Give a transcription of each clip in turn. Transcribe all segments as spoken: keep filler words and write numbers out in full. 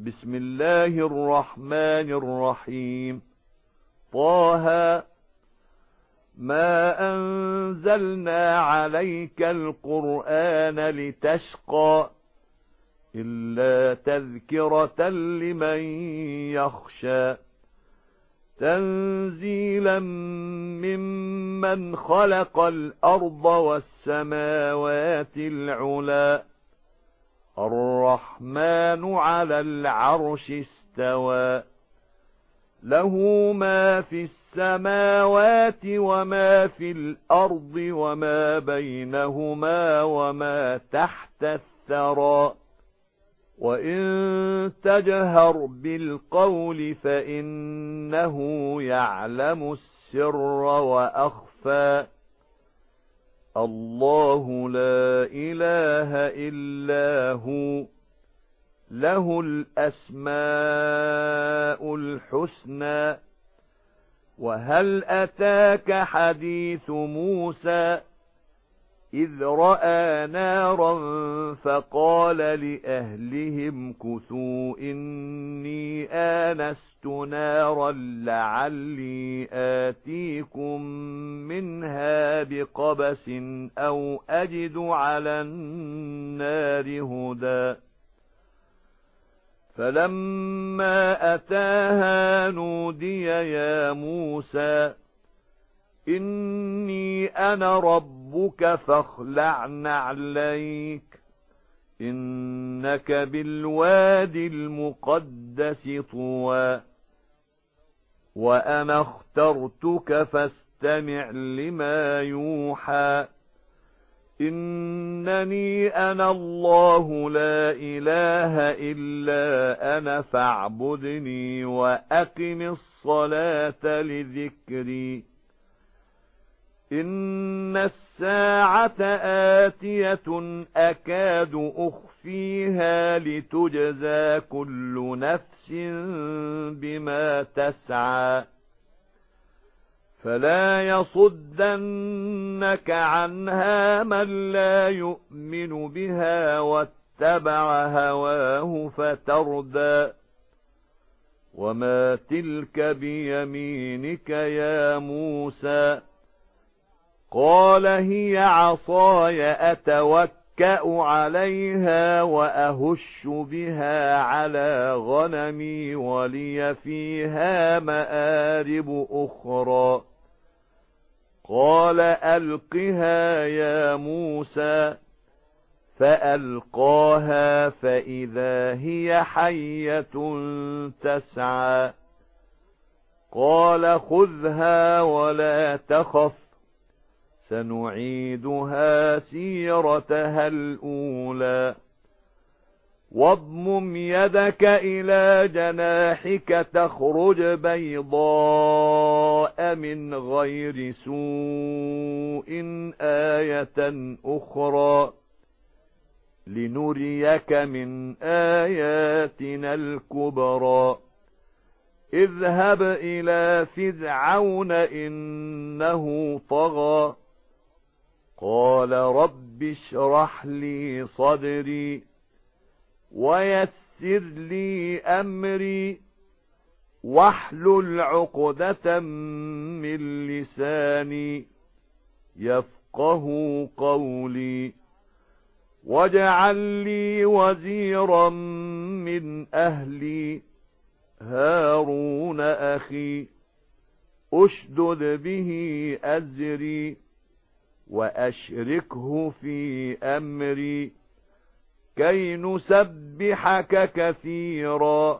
بسم الله الرحمن الرحيم. طه ما أنزلنا عليك القرآن لتشقى إلا تذكرة لمن يخشى تنزيلا ممن خلق الأرض والسماوات العلى الرحمن على العرش استوى له ما في السماوات وما في الأرض وما بينهما وما تحت الثرى وإن تجهر بالقول فإنه يعلم السر وأخفى الله لا إله إلا هو له الأسماء الحسنى وهل أتاك حديث موسى إذ رأى نارا فقال لأهلهم كثوا إني آنست نارا لعلي آتيكم منها بقبس أو أجد على النار هدى فلما أتاها نودي يا موسى إني أنا ربك فاخلع نعليك إنك بالوادي المقدس طوى وأنا اخترتك فاستمع لما يوحى إنني أنا الله لا إله إلا أنا فاعبدني وأقم الصلاة لذكري إن الساعة آتية أكاد أخفيها لتجزى كل نفس بما تسعى فلا يصدنك عنها من لا يؤمن بها واتبع هواه فتردى وما تلك بيمينك يا موسى قال هي عصاي أتوكأ عليها وأهش بها على غنمي ولي فيها مآرب أخرى قال ألقها يا موسى فألقاها فإذا هي حية تسعى قال خذها ولا تخف سنعيدها سيرتها الأولى واضمم يدك إلى جناحك تخرج بيضاء من غير سوء آية أخرى لنريك من آياتنا الكبرى اذهب إلى فرعون إنه طغى قال رب اشرح لي صدري ويسر لي أمري واحلل عقدة من لساني يفقه قولي واجعل لي وزيرا من أهلي هارون أخي أشدد به أزري وأشركه في أمري كي نسبحك كثيرا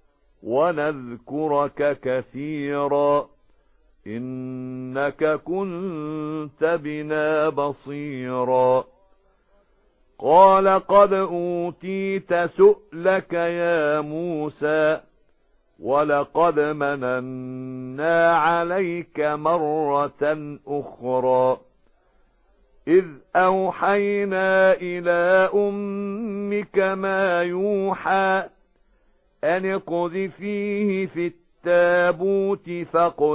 ونذكرك كثيرا إنك كنت بنا بصيرا قال قد أوتيت سؤلك يا موسى ولقد مننا عليك مرة أخرى إذ أوحينا إلى أمك ما يوحى أن اقذفيه في التابوت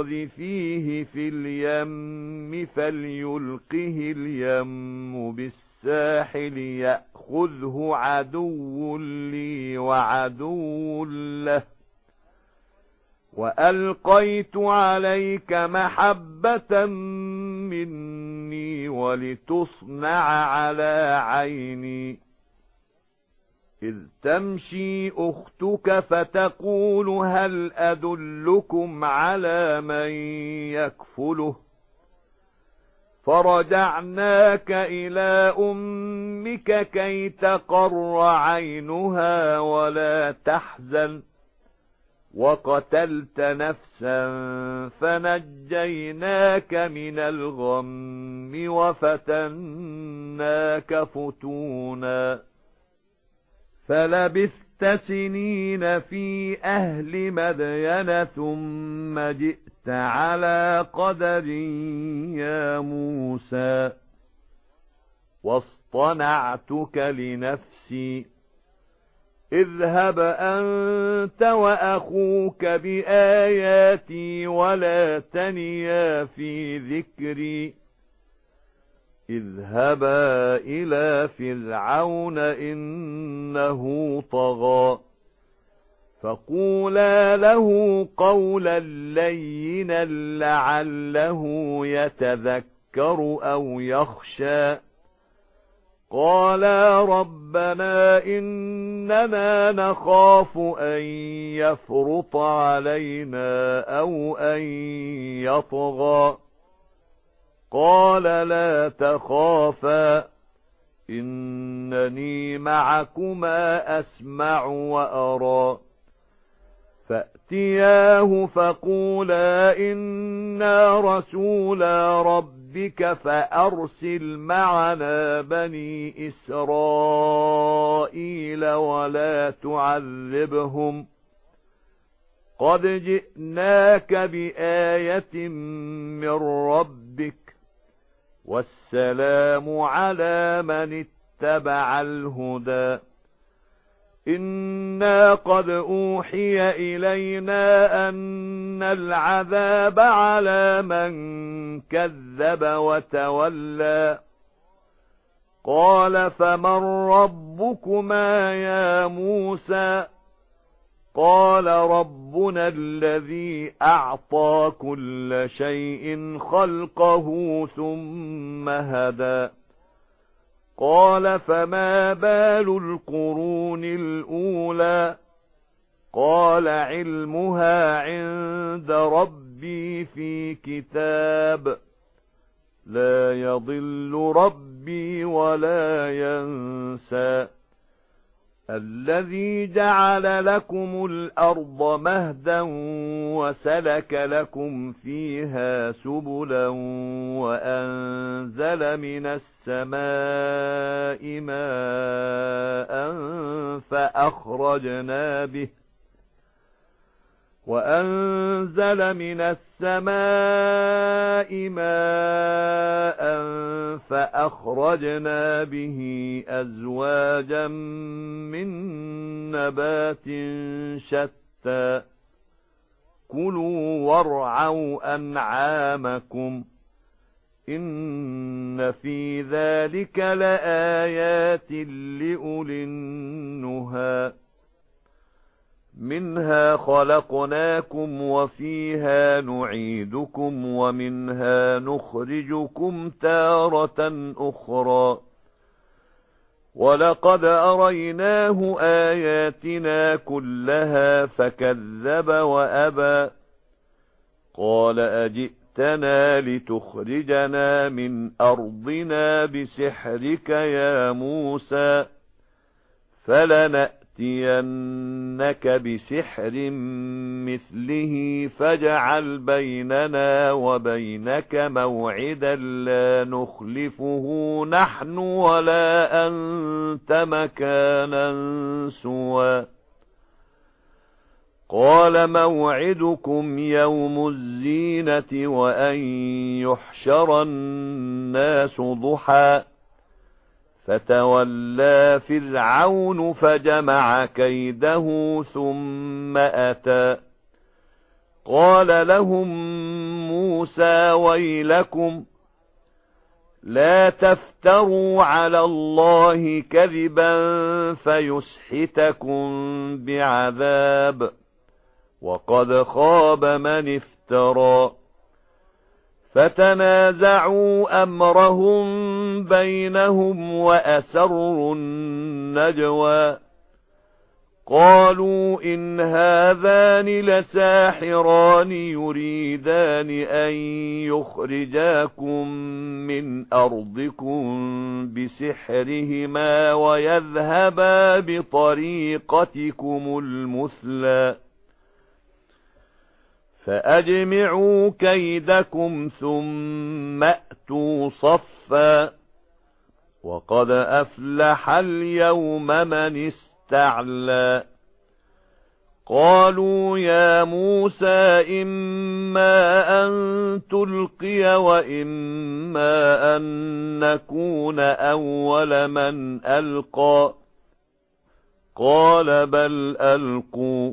فاقذفيه في اليم فليلقه اليم بالسلام الساحل يأخذه عدو لي وعدو له وألقيت عليك محبة مني ولتصنع على عيني إذ تمشي أختك فتقول هل أدلكم على من يكفله فرجعناك إلى أمك كي تقر عينها ولا تحزن وقتلت نفسا فنجيناك من الغم وفتناك فتونا فلبثت سنين في أهل مدين ثم جئت على قدر يا موسى واصطنعتك لنفسي اذهب أنت وأخوك بآياتي ولا تنيا في ذكري اذهبا إلى فرعون إنه طغى فقولا له قولا لينا لعله يتذكر أو يخشى قالا ربنا إننا نخاف أن يفرط علينا أو أن يطغى قال لا تخافا إنني معكما أسمع وأرى فأتياه فقولا إنا رسولا ربك فأرسل معنا بني إسرائيل ولا تعذبهم قد جئناك بآية من ربك والسلام على من اتبع الهدى إنا قد أوحي إلينا أن العذاب على من كذب وتولى قال فمن ربكما يا موسى قال ربنا الذي أعطى كل شيء خلقه ثم هدى قال فما بال القرون الأولى قال علمها عند ربي في كتاب لا يضل ربي ولا ينسى الذي جعل لكم الأرض مهدا وسلك لكم فيها سبلا وأنزل من السماء ماء فأخرجنا به وأنزل من السماء ماء فأخرجنا به أزواجا من نبات شتى كلوا وارعوا أنعامكم إن في ذلك لآيات لأولي النهى منها خلقناكم وفيها نعيدكم ومنها نخرجكم تارة أخرى ولقد أريناه آياتنا كلها فكذب وأبى قال أجئتنا لتخرجنا من أرضنا بسحرك يا موسى فلنأتينك بسحر مثله فاجعل بيننا وبينك موعدا لا نخلفه نحن ولا أنت مكانا سوى قال موعدكم يوم الزينة وأن يحشر الناس ضحى فتولى فرعون فجمع كيده ثم أتى قال لهم موسى ويلكم لا تفتروا على الله كذبا فيسحتكم بعذاب وقد خاب من افترى فتنازعوا أمرهم بينهم وأسروا النجوى قالوا إن هذان لساحران يريدان أن يخرجاكم من أرضكم بسحرهما ويذهبا بطريقتكم المثلى فأجمعوا كيدكم ثم أتوا صفا وقد أفلح اليوم من استعلى قالوا يا موسى إما أن تلقي وإما أن نكون أول من ألقى قال بل ألقوا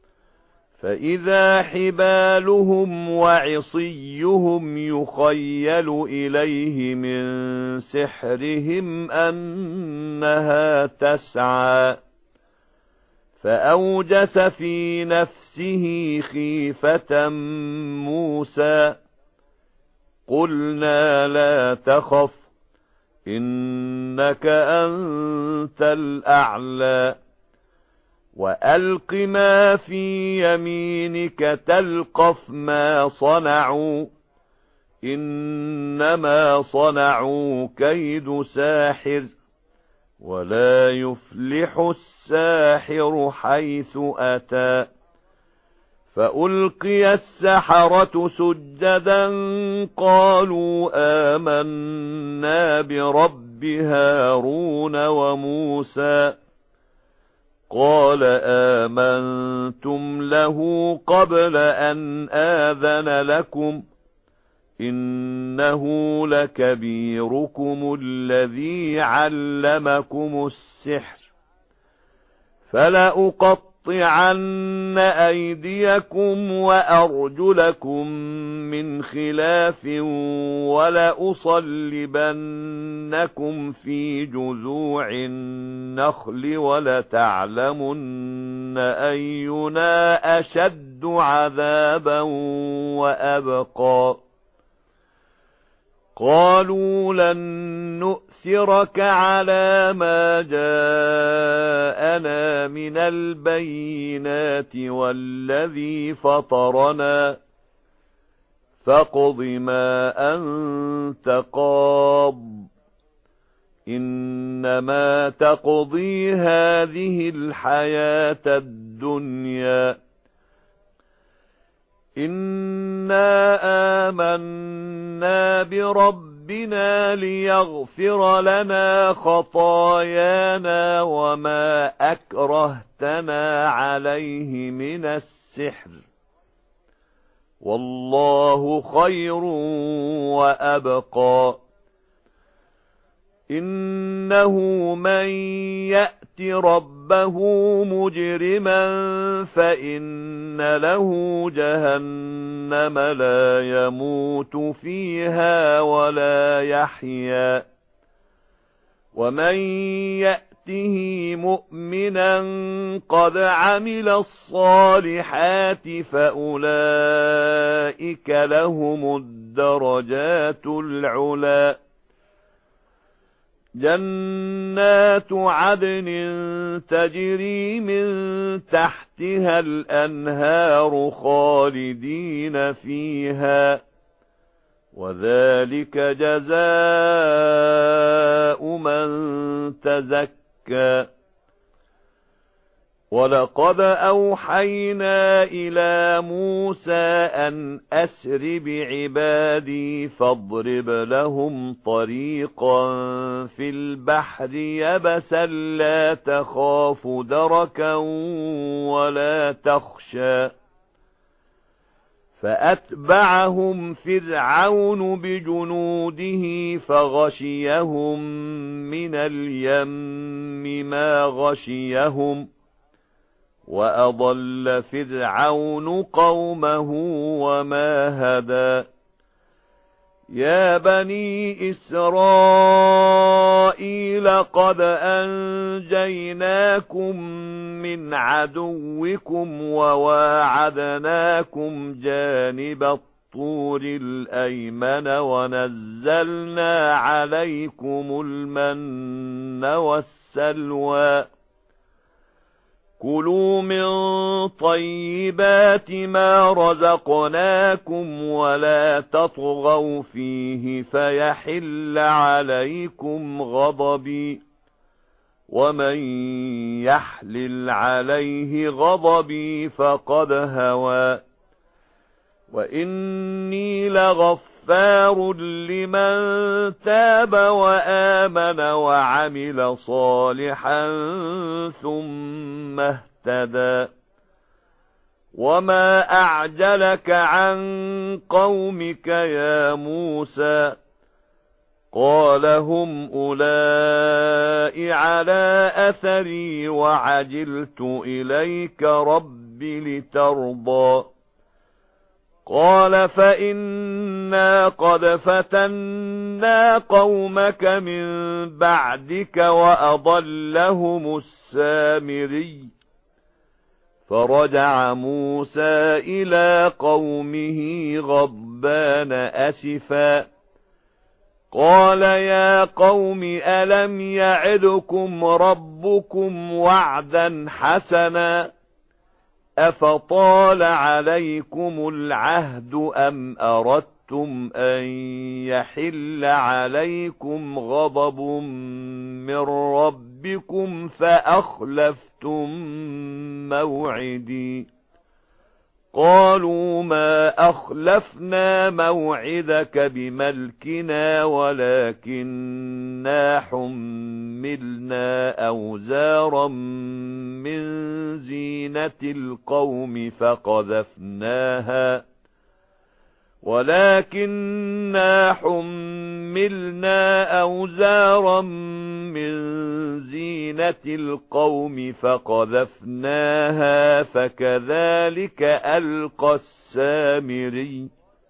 فإذا حبالهم وعصيهم يخيل إليه من سحرهم أنها تسعى فأوجس في نفسه خيفة موسى قلنا لا تخف إنك أنت الأعلى وألق ما في يمينك تلقف ما صنعوا إنما صنعوا كيد ساحر ولا يفلح الساحر حيث أتى فألقي السحرة سجدا قالوا آمنا برب هارون وموسى قال آمنتم له قبل أن آذن لكم إنه لكبيركم الذي علمكم السحر فلأقطعن أيديكم وأرجلكم من خلاف ولأصلبنكم في جذوع النخل ولتعلمن أينا أشد عذابا وأبقى قالوا لن نؤثرك على ما جاءنا من البينات والذي فطرنا فاقض ما أنت قاض إنما تقضي هذه الحياة الدنيا إنا آمنا بربنا ليغفر لنا خطايانا وما أكرهتنا عليه من السحر والله خير وأبقى إنه من يأت ربه مجرما فإن له جهنم لا يموت فيها ولا يحيا ومن يأته مؤمنا قد عمل الصالحات فأولئك لهم الدرجات العلى جنات عدن تجري من تحتها الأنهار خالدين فيها وذلك جزاء من تزكى ولقد أوحينا إلى موسى أن أسر بعبادي فاضرب لهم طريقا في البحر يبسا لا تخاف دركا ولا تخشى فأتبعهم فرعون بجنوده فغشيهم من اليم ما غشيهم وأضل فرعون قومه وما هدى يا بني إسرائيل قد أنجيناكم من عدوكم وواعدناكم جانب الطور الأيمن ونزلنا عليكم المن والسلوى كلوا من طيبات ما رزقناكم ولا تطغوا فيه فيحل عليكم غضبي ومن يحلل عليه غضبي فقد هوى وإني لغفار لمن تاب وآمن وعمل صالحا ثم اهتدى وما أعجلك عن قومك يا موسى قال هم أولئك على أثري وعجلت إليك رب لترضى قال فإنا قد فتنا قومك من بعدك وأضلهم السامري فرجع موسى إلى قومه غضبان أسفا قال يا قوم ألم يعدكم ربكم وعدا حسنا أفطال عليكم العهد أم أردتم أن يحل عليكم غضب من ربكم فأخلفتم موعدي قالوا ما أخلفنا موعدك بملكنا ولكننا حملنا أوزارا من زينة القوم فقذفناها ولكننا حملنا أوزارا من زينة القوم فقذفناها فكذلك ألقى السامري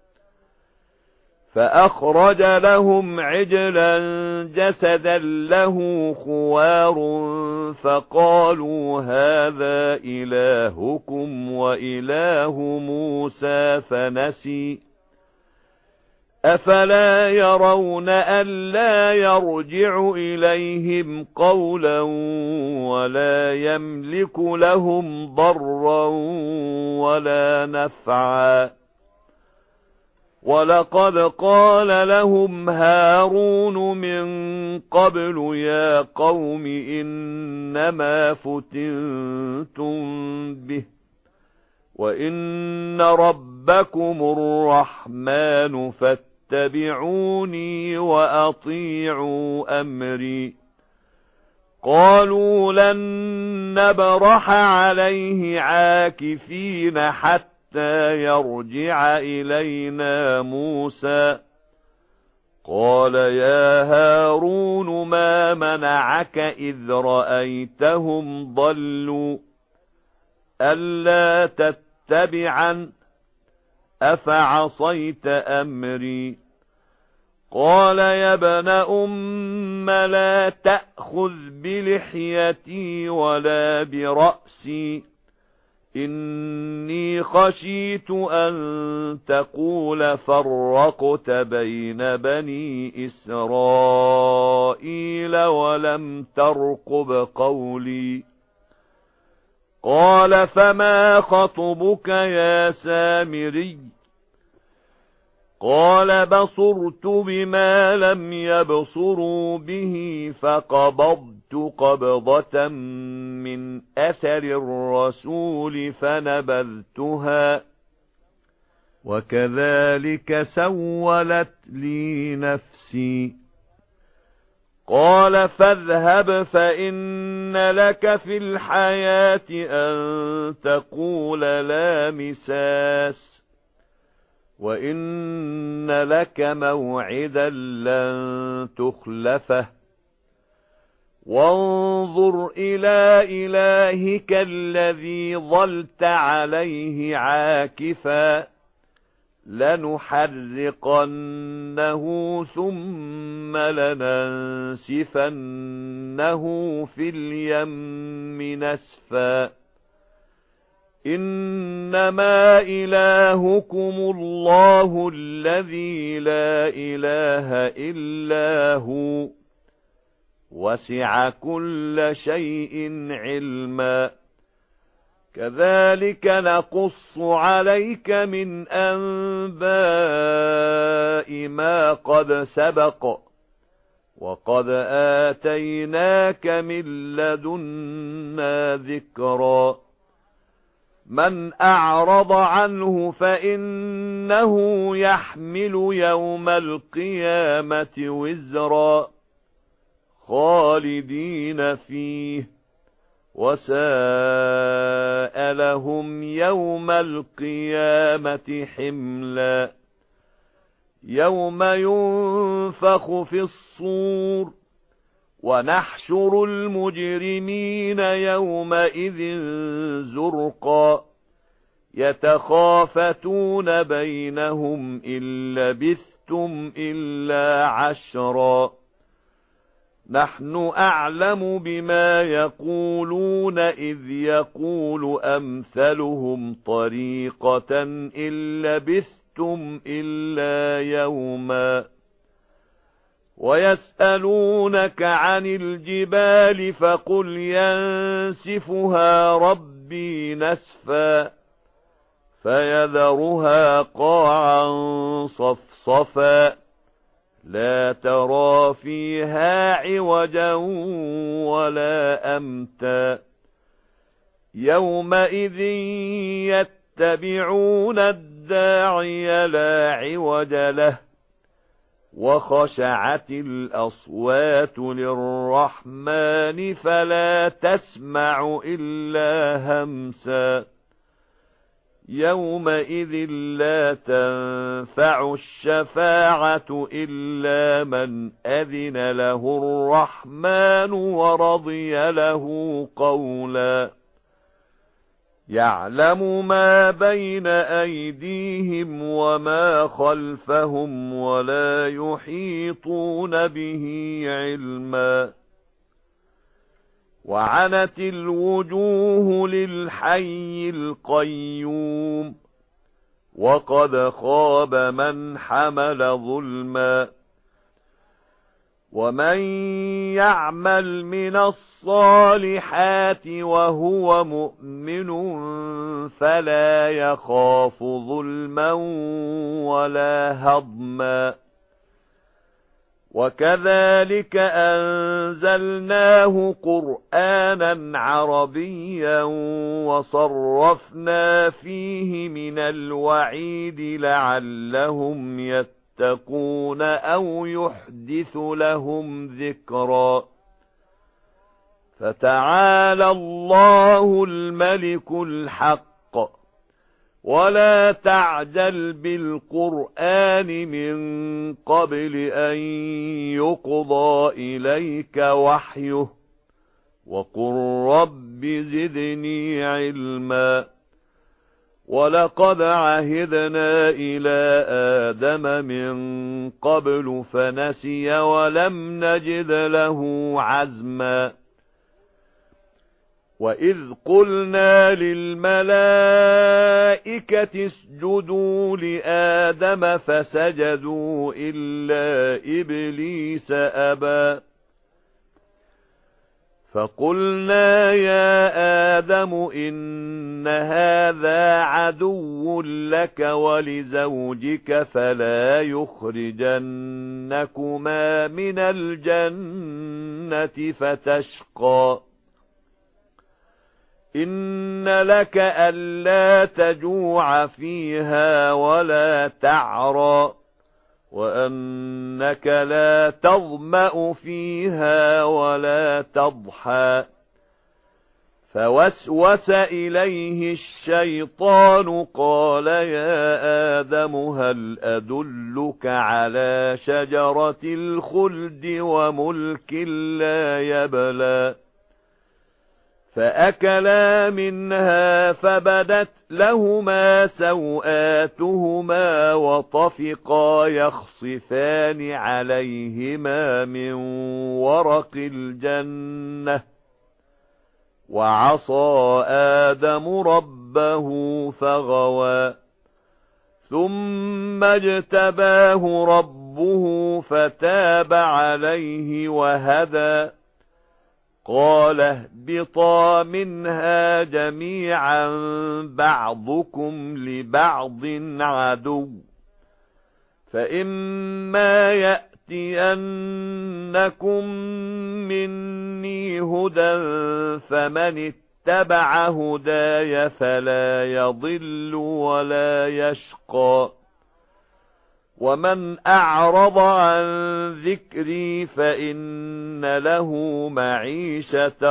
فأخرج لهم عجلا جسدا له خوار فقالوا هذا إلهكم وإله موسى فنسي أفلا يرون ألا يرجع إليهم قولا ولا يملك لهم ضرا ولا نفعا ولقد قال لهم هارون من قبل يا قوم إنما فتنتم به وإن ربكم الرحمن فاتبعوني وأطيعوا أمري قالوا لن نبرح عليه عاكفين حتى يرجع إلينا موسى قال يا هارون ما منعك إذ رأيتهم ضلوا ألا تتبعا أفعصيت أمري قال يا ابن أم لا تأخذ بلحيتي ولا برأسي إني خشيت أن تقول فرقت بين بني إسرائيل ولم ترقب قولي قال فما خطبك يا سامري قال بصرت بما لم يبصروا به فقبضت قبضة من أثر الرسول فنبذتها وكذلك سولت لي نفسي قال فاذهب فإن لك في الحياة أن تقول لا مساس وإن لك موعدا لن تخلفه وانظر إلى إلهك الذي ظلت عليه عاكفا لنحرقنه ثم لننسفنه في اليم نسفا إنما إلهكم الله الذي لا إله إلا هو وسع كل شيء علما كذلك نقص عليك من أنباء ما قد سبق وقد آتيناك من لدنا ذكرا من أعرض عنه فإنه يحمل يوم القيامة وزرا خالدين فيه وساء لهم يوم القيامة حملا يوم ينفخ في الصور ونحشر المجرمين يومئذ زرقا يتخافتون بينهم إن لبثتم إلا عشرا نحن أعلم بما يقولون إذ يقول أمثلهم طريقة إن لبثتم إلا يوما ويسألونك عن الجبال فقل ينسفها ربي نسفا فيذرها قاعا صفصفا لا ترى فيها عوجا ولا أمتا يومئذ يتبعون الداعي لا عوج له وخشعت الأصوات للرحمن فلا تسمع إلا همسا يومئذ لا تنفع الشفاعة إلا من أذن له الرحمن ورضي له قولا يعلم ما بين أيديهم وما خلفهم ولا يحيطون به علما وعنت الوجوه للحي القيوم وقد خاب من حمل ظلما ومن يعمل من الصالحات وهو مؤمن فلا يخاف ظلما ولا هضما وكذلك أنزلناه قرآنا عربيا وصرفنا فيه من الوعيد لعلهم يتقون أو يحدث لهم ذكرا فتعالى الله الملك الحق ولا تعجل بالقرآن من قبل أن يقضى إليك وحيه وقل رب زدني علما ولقد عهدنا إلى آدم من قبل فنسي ولم نجد له عزما وَإِذْ قُلْنَا لِلْمَلَائِكَةِ اسْجُدُوا لِآدَمَ فَسَجَدُوا إِلَّا إِبْلِيسَ أَبَى فَقُلْنَا يَا آدَمُ إِنَّ هَذَا عَدُوٌّ لَكَ وَلِزَوْجِكَ فَلَا يُخْرِجَنَّكُمَا مِنَ الْجَنَّةِ فَتَشْقَى إِنَّ لَكَ أَلَّا تَجُوعَ فِيهَا وَلَا تَعْرَى وَأَنَّكَ لَا تَظْمَأُ فِيهَا وَلَا تَضْحَى فَوَسْوَسَ إِلَيْهِ الشَّيْطَانُ قَالَ يَا آدَمُ هَلْ أَدُلُّكَ عَلَى شَجَرَةِ الْخُلْدِ وَمُلْكٍ لَا يَبْلَى فأكلا منها فبدت لهما سوآتهما وطفقا يخصفان عليهما من ورق الجنة وعصى آدم ربه فغوى ثم اجتباه ربه فتاب عليه وهدى قال اهبطا منها جميعا بعضكم لبعض عدو فإما يأتينكم مني هدى فمن اتبع هداي فلا يضل ولا يشقى ومن أعرض عن ذكري فإن له معيشة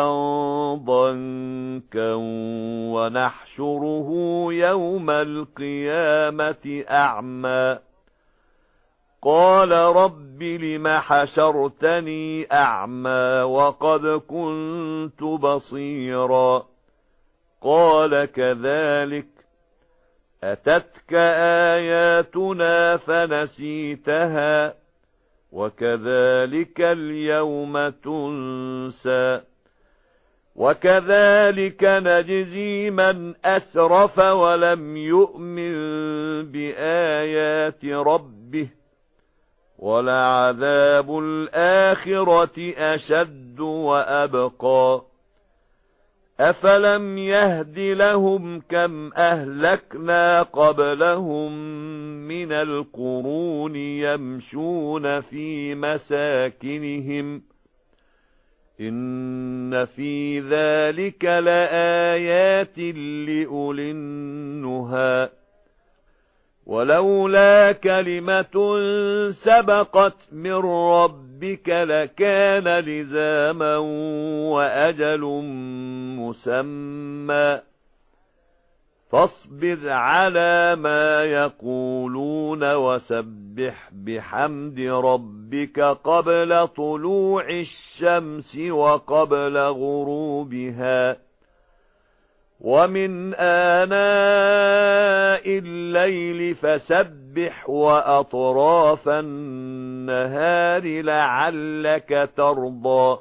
ضنكا ونحشره يوم القيامة أعمى قال رب لم حشرتني أعمى وقد كنت بصيرا قال كذلك أتتك آياتنا فنسيتها وكذلك اليوم تنسى وكذلك نجزي من أسرف ولم يؤمن بآيات ربه ولعذاب الآخرة أشد وأبقى أفلم يهد لهم كم أهلكنا قبلهم من القرون يمشون في مساكنهم إن في ذلك لآيات لأولي النهى ولولا كلمة سبقت من ربك لكان لزاما وأجل مسمى فاصبر على ما يقولون وسبح بحمد ربك قبل طلوع الشمس وقبل غروبها ومن آناء الليل فسبح وأطراف النهار لعلك ترضى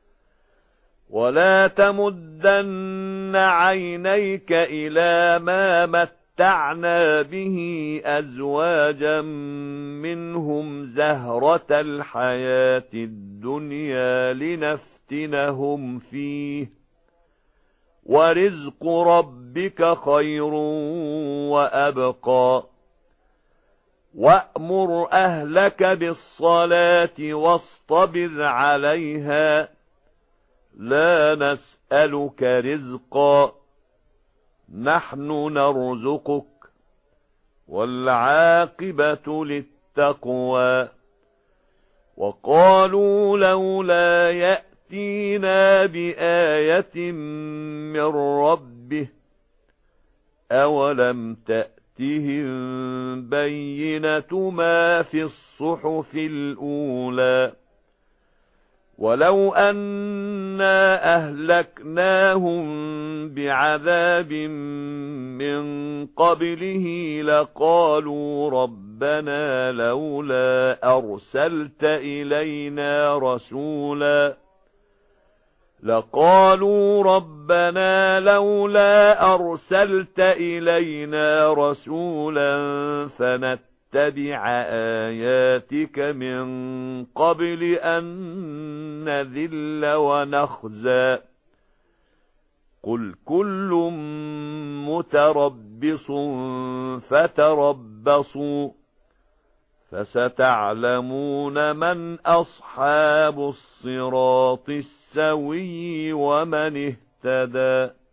ولا تمدن عينيك إلى ما متعنا به أزواجا منهم زهرة الحياة الدنيا لنفتنهم فيه ورزق ربك خير وأبقى وأمر أهلك بالصلاة واصطبر عليها لا نسألك رزقا نحن نرزقك والعاقبة للتقوى وقالوا لولا يأتي يأتينا بآية من ربه أولم تأتهم بينة ما في الصحف الأولى ولو أنا أهلكناهم بعذاب من قبله لقالوا ربنا لولا أرسلت إلينا رسولا لقالوا ربنا لولا أرسلت إلينا رسولا فنتبع آياتك من قبل أن نذل ونخزى قل كل متربص فتربصوا فستعلمون من أصحاب الصراط السوي ومن اهتدى